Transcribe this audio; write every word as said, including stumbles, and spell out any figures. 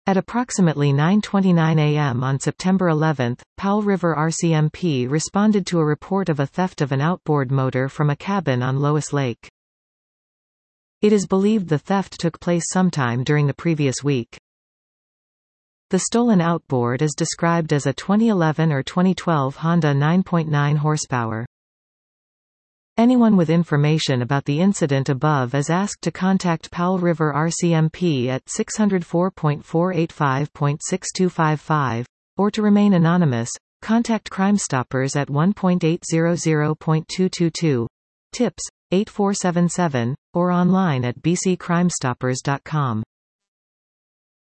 At approximately nine twenty-nine a m on September eleventh, Powell River R C M P responded to a report of a theft of an outboard motor from a cabin on Lois Lake. It is believed the theft took place sometime during the previous week. The stolen outboard is described as a twenty eleven or twenty twelve Honda nine point nine horsepower. Anyone with information about the incident above is asked to contact Powell River R C M P at six oh four, four eight five, six two five five, or to remain anonymous, contact Crime Stoppers at one eight hundred, two two two, tips, eight four seven seven, or online at b c crime stoppers dot com.